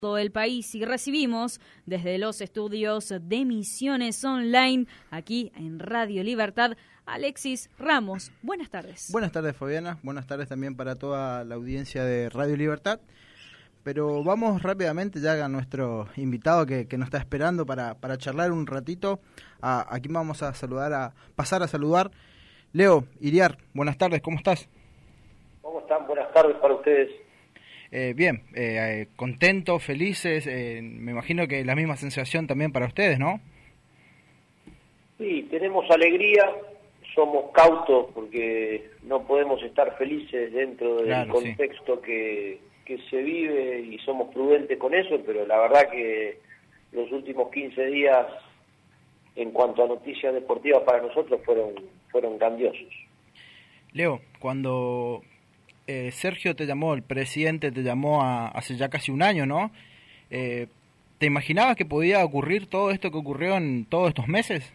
todo el país y recibimos desde los estudios de Misiones Online, aquí en Radio Libertad, Alexis Ramos. Buenas tardes. Buenas tardes, Fabiana. Buenas tardes también para toda la audiencia de Radio Libertad. Pero vamos rápidamente ya a nuestro invitado que nos está esperando para charlar un ratito. A quien vamos a pasar a saludar. Leo Iriar, buenas tardes, ¿cómo estás? ¿Cómo están? Buenas tardes para ustedes. Bien, contentos, felices, me imagino que la misma sensación también para ustedes, ¿no? Sí, tenemos alegría, somos cautos porque no podemos estar felices dentro del contexto que se vive y somos prudentes con eso, pero la verdad que los últimos 15 días en cuanto a noticias deportivas para nosotros fueron grandiosos. Leo, cuando Sergio te llamó, el presidente te llamó hace ya casi un año, ¿no? ¿Te imaginabas que podía ocurrir todo esto que ocurrió en todos estos meses?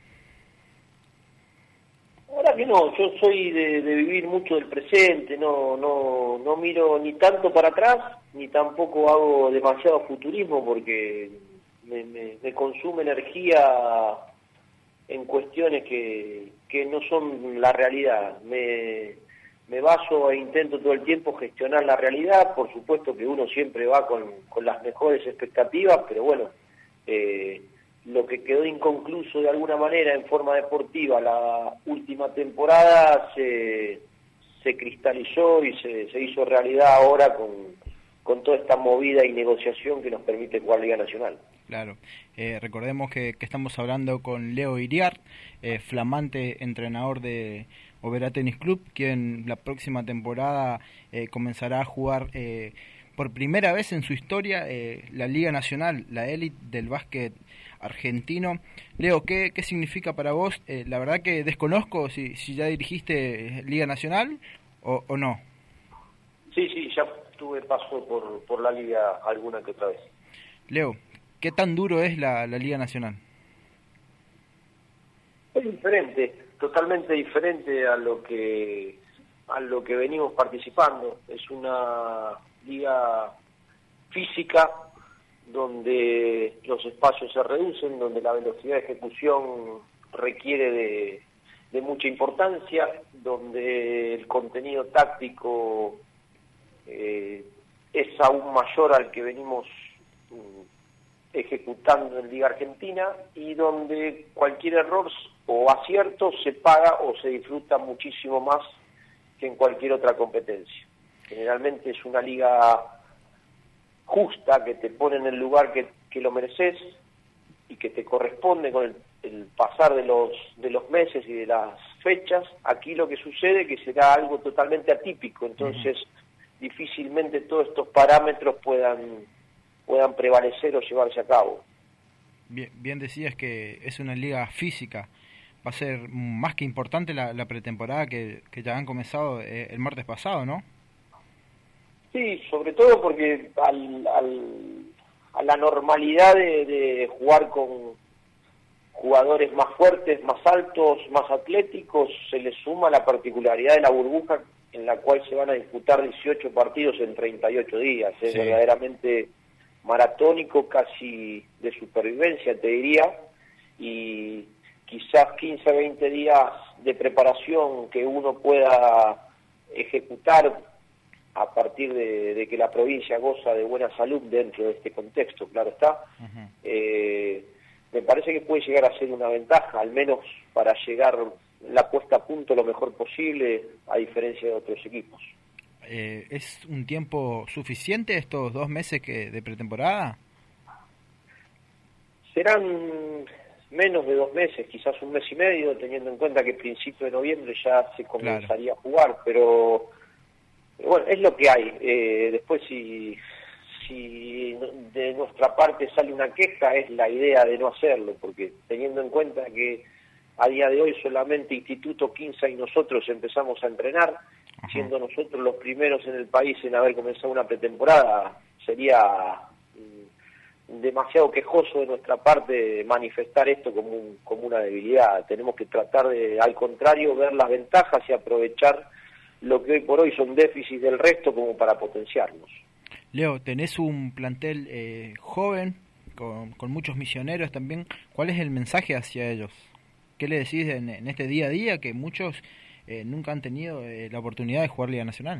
Ahora que no, yo soy de vivir mucho del presente, no miro ni tanto para atrás, ni tampoco hago demasiado futurismo porque me consume energía en cuestiones que no son la realidad. Me baso e intento todo el tiempo gestionar la realidad. Por supuesto que uno siempre va con las mejores expectativas, pero bueno, lo que quedó inconcluso de alguna manera en forma deportiva la última temporada se cristalizó y se hizo realidad ahora con toda esta movida y negociación que nos permite jugar Liga Nacional. Claro, recordemos que estamos hablando con Leo Iriar, flamante entrenador de Oberá Tenis Club, quien la próxima temporada comenzará a jugar por primera vez en su historia la Liga Nacional, la élite del básquet argentino. Leo, ¿qué significa para vos? La verdad que desconozco si ya dirigiste Liga Nacional o no. Sí, ya tuve paso por la Liga alguna que otra vez. Leo, ¿qué tan duro es la Liga Nacional? Es diferente, totalmente diferente a lo que venimos participando. Es una liga física donde los espacios se reducen, donde la velocidad de ejecución requiere de mucha importancia, donde el contenido táctico es aún mayor al que venimos ejecutando en Liga Argentina y donde cualquier error o acierto se paga o se disfruta muchísimo más que en cualquier otra competencia. Generalmente es una liga justa que te pone en el lugar que lo mereces y que te corresponde con el pasar de los meses y de las fechas. Aquí lo que sucede es que será algo totalmente atípico, entonces difícilmente todos estos parámetros puedan prevalecer o llevarse a cabo. Bien decías que es una liga física. Va a ser más que importante la pretemporada que ya han comenzado el martes pasado, ¿no? Sí, sobre todo porque a la normalidad de jugar con jugadores más fuertes, más altos, más atléticos, se le suma la particularidad de la burbuja en la cual se van a disputar 18 partidos en 38 días. Es verdaderamente maratónico, casi de supervivencia, te diría, y quizás 15 a 20 días de preparación que uno pueda ejecutar a partir de que la provincia goza de buena salud dentro de este contexto, claro está. Me parece que puede llegar a ser una ventaja, al menos para llegar la puesta a punto lo mejor posible, a diferencia de otros equipos. ¿Es un tiempo suficiente estos 2 meses de pretemporada? Serán menos de 2 meses, quizás 1 mes y medio, teniendo en cuenta que a principios de noviembre ya se comenzaría a jugar, pero bueno, es lo que hay. Después si de nuestra parte sale una queja, es la idea de no hacerlo, porque teniendo en cuenta que a día de hoy solamente Instituto 15 y nosotros empezamos a entrenar, siendo nosotros los primeros en el país en haber comenzado una pretemporada, sería demasiado quejoso de nuestra parte manifestar esto como una debilidad. Tenemos que tratar de, al contrario, ver las ventajas y aprovechar lo que hoy por hoy son déficits del resto como para potenciarlos. Leo, tenés un plantel joven, con muchos misioneros también. ¿Cuál es el mensaje hacia ellos? ¿Qué le decís en este día a día que muchos nunca han tenido la oportunidad de jugar Liga Nacional?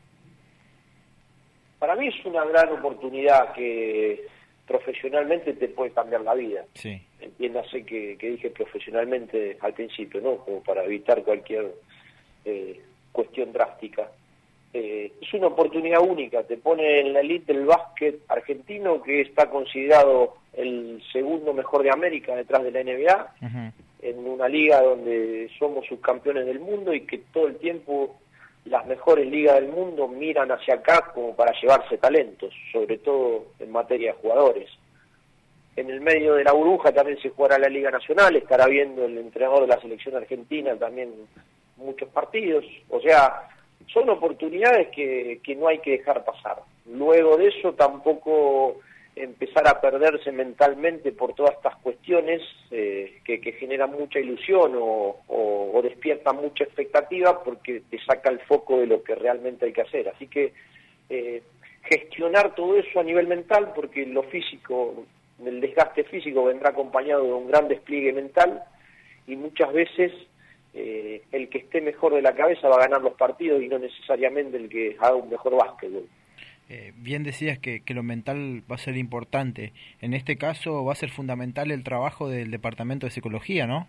Para mí es una gran oportunidad que profesionalmente te puede cambiar la vida. Sí. Entiéndase que dije profesionalmente al principio, ¿no? Como para evitar cualquier cuestión drástica. Es una oportunidad única, te pone en la elite del básquet argentino, que está considerado el segundo mejor de América detrás de la NBA, Uh-huh. en una liga donde somos subcampeones del mundo y que todo el tiempo las mejores ligas del mundo miran hacia acá como para llevarse talentos, sobre todo en materia de jugadores. En el medio de la burbuja también se jugará la Liga Nacional, estará viendo el entrenador de la selección argentina también muchos partidos, o sea, son oportunidades que no hay que dejar pasar. Luego de eso tampoco empezar a perderse mentalmente por todas estas cuestiones que generan mucha ilusión o despiertan mucha expectativa porque te saca el foco de lo que realmente hay que hacer. Así que gestionar todo eso a nivel mental, porque lo físico, el desgaste físico vendrá acompañado de un gran despliegue mental y muchas veces el que esté mejor de la cabeza va a ganar los partidos y no necesariamente el que haga un mejor básquetbol. Bien decías que lo mental va a ser importante. En este caso va a ser fundamental el trabajo del Departamento de Psicología, ¿no?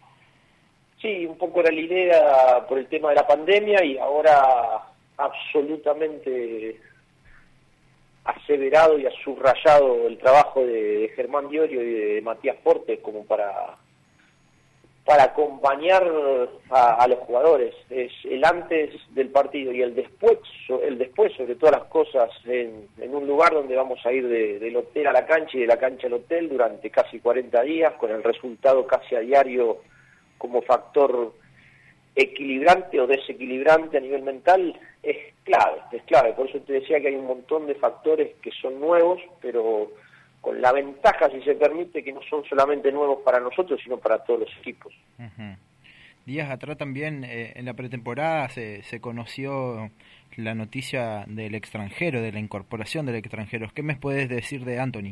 Sí, un poco era la idea por el tema de la pandemia y ahora absolutamente aseverado y subrayado el trabajo de Germán Diorio y de Matías Portes como para acompañar a los jugadores. Es el antes del partido y el después sobre todas las cosas en un lugar donde vamos a ir del hotel a la cancha y de la cancha al hotel durante casi 40 días, con el resultado casi a diario como factor equilibrante o desequilibrante a nivel mental. Es clave. Por eso te decía que hay un montón de factores que son nuevos, pero con la ventaja, si se permite, que no son solamente nuevos para nosotros, sino para todos los equipos. Uh-huh. Días atrás también, en la pretemporada, se conoció la noticia del extranjero, de la incorporación del extranjero. ¿Qué me puedes decir de Anthony?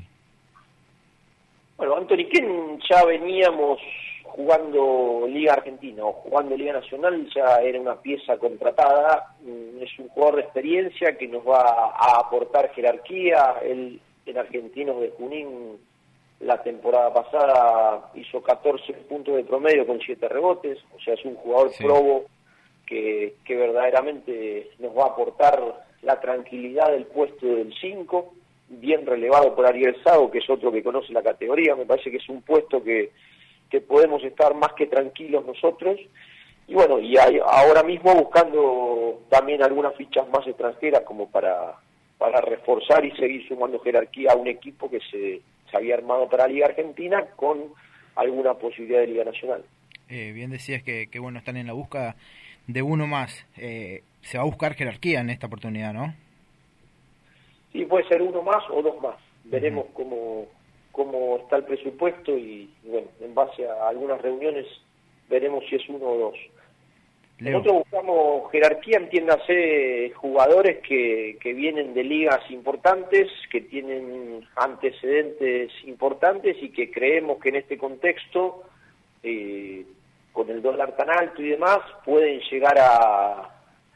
Bueno, Anthony Ken ya veníamos jugando Liga Argentina o jugando Liga Nacional, ya era una pieza contratada, es un jugador de experiencia que nos va a aportar jerarquía. Él, en Argentinos de Junín, la temporada pasada hizo 14 puntos de promedio con 7 rebotes, o sea, es un jugador probo que verdaderamente nos va a aportar la tranquilidad del puesto del 5, bien relevado por Ariel Sago, que es otro que conoce la categoría. Me parece que es un puesto que podemos estar más que tranquilos nosotros. Y bueno, y ahora mismo buscando también algunas fichas más extranjeras como para reforzar y seguir sumando jerarquía a un equipo que se había armado para Liga Argentina con alguna posibilidad de Liga Nacional. Bien decías que bueno, están en la búsqueda de uno más. Se va a buscar jerarquía en esta oportunidad, ¿no? Sí, puede ser uno más o dos más. Veremos cómo está el presupuesto y bueno, en base a algunas reuniones veremos si es uno o dos. Leo. Nosotros buscamos jerarquía, entiéndase, jugadores que vienen de ligas importantes, que tienen antecedentes importantes y que creemos que en este contexto, con el dólar tan alto y demás, pueden llegar a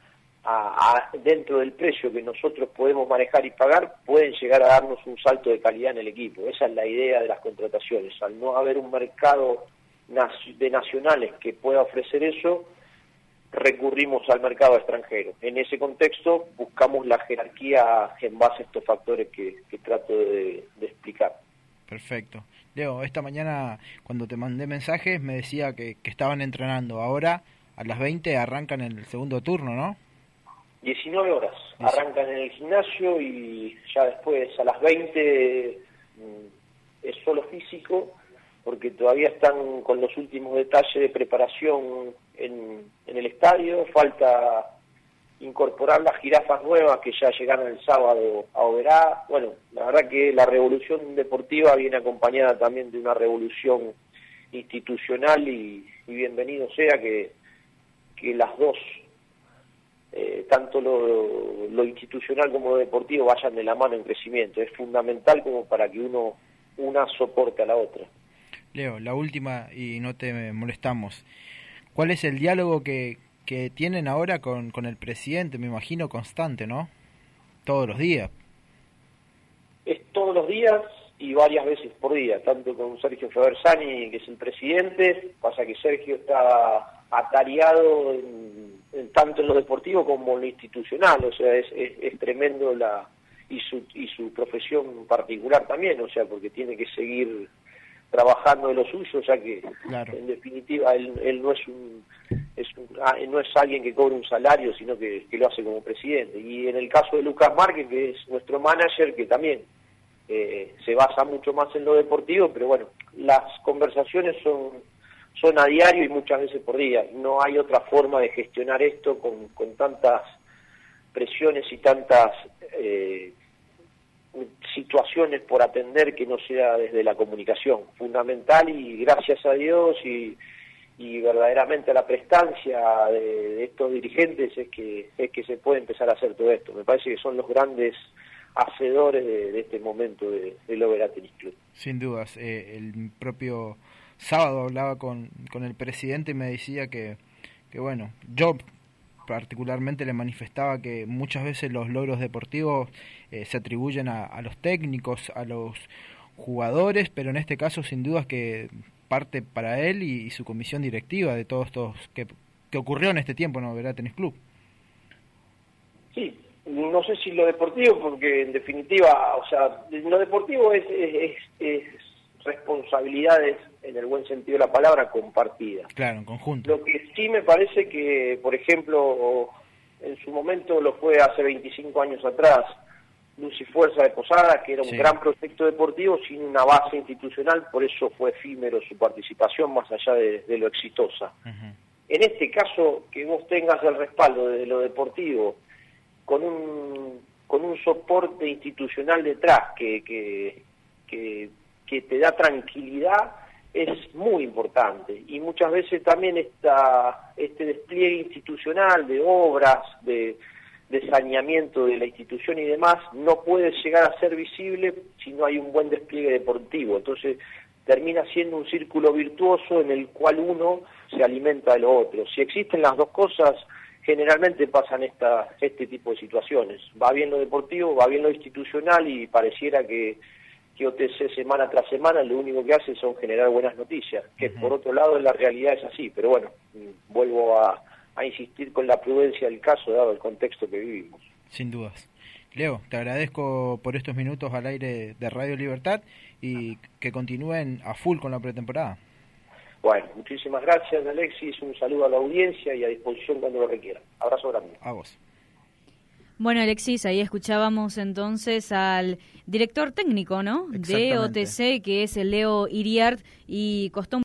dentro del precio que nosotros podemos manejar y pagar, pueden llegar a darnos un salto de calidad en el equipo. Esa es la idea de las contrataciones. Al no haber un mercado de nacionales que pueda ofrecer eso, recurrimos al mercado extranjero. En ese contexto buscamos la jerarquía en base a estos factores que trato de explicar. Perfecto. Leo, esta mañana cuando te mandé mensajes me decía que estaban entrenando. Ahora a las 20 arrancan el segundo turno, ¿no? 19 horas. Arrancan en el gimnasio y ya después a las 20 es solo físico, porque todavía están con los últimos detalles de preparación en el estadio. Falta incorporar las jirafas nuevas que ya llegaron el sábado a Oberá. Bueno, la verdad que la revolución deportiva viene acompañada también de una revolución institucional y bienvenido sea que las dos tanto lo institucional como lo deportivo vayan de la mano en crecimiento. Es fundamental como para que una soporte a la otra. Leo, la última y no te molestamos. ¿Cuál es el diálogo que tienen ahora con el presidente? Me imagino constante, ¿no? Todos los días. Es todos los días y varias veces por día, tanto con Sergio Febersani, que es el presidente. Pasa que Sergio está atareado tanto en lo deportivo como en lo institucional, o sea, es tremendo y su profesión particular también, o sea, porque tiene que seguir trabajando de lo suyo, o sea que claro. En definitiva él no no es alguien que cobre un salario, sino que lo hace como presidente. Y en el caso de Lucas Márquez, que es nuestro manager, que también se basa mucho más en lo deportivo, pero bueno, las conversaciones son a diario y muchas veces por día. No hay otra forma de gestionar esto con tantas presiones y tantas situaciones por atender que no sea desde la comunicación. Fundamental, y gracias a Dios y verdaderamente a la prestancia de estos dirigentes es que se puede empezar a hacer todo esto. Me parece que son los grandes hacedores de este momento del Oberá Tenis Club. Sin dudas. El propio sábado hablaba con el presidente y me decía que bueno, yo particularmente le manifestaba que muchas veces los logros deportivos se atribuyen a los técnicos, a los jugadores, pero en este caso sin dudas que parte para él y su comisión directiva de todos estos que ocurrió en este tiempo en Oberá Tenis Club. Sí, no sé si lo deportivo, porque en definitiva, o sea, lo deportivo es responsabilidades, en el buen sentido de la palabra, compartidas. Claro, en conjunto. Lo que sí me parece que, por ejemplo, en su momento lo fue hace 25 años atrás, Luz y Fuerza de Posadas, que era un gran proyecto deportivo sin una base institucional, por eso fue efímero su participación, más allá de lo exitosa. Uh-huh. En este caso, que vos tengas el respaldo de lo deportivo, con un soporte institucional detrás que te da tranquilidad, es muy importante. Y muchas veces también este despliegue institucional de obras, de saneamiento de la institución y demás, no puede llegar a ser visible si no hay un buen despliegue deportivo. Entonces termina siendo un círculo virtuoso en el cual uno se alimenta de lo otro. Si existen las dos cosas, generalmente pasan este tipo de situaciones. Va bien lo deportivo, va bien lo institucional, y pareciera que OTC semana tras semana lo único que hace son generar buenas noticias, que por otro lado en la realidad es así, pero bueno, vuelvo a insistir con la prudencia del caso, dado el contexto que vivimos. Sin dudas. Leo, te agradezco por estos minutos al aire de Radio Libertad y que continúen a full con la pretemporada. Bueno, muchísimas gracias, Alexis, un saludo a la audiencia y a disposición cuando lo requieran. Abrazo grande. A vos. Bueno, Alexis, ahí escuchábamos entonces al director técnico, ¿no?, de OTC, que es el Leo Iriart, y costó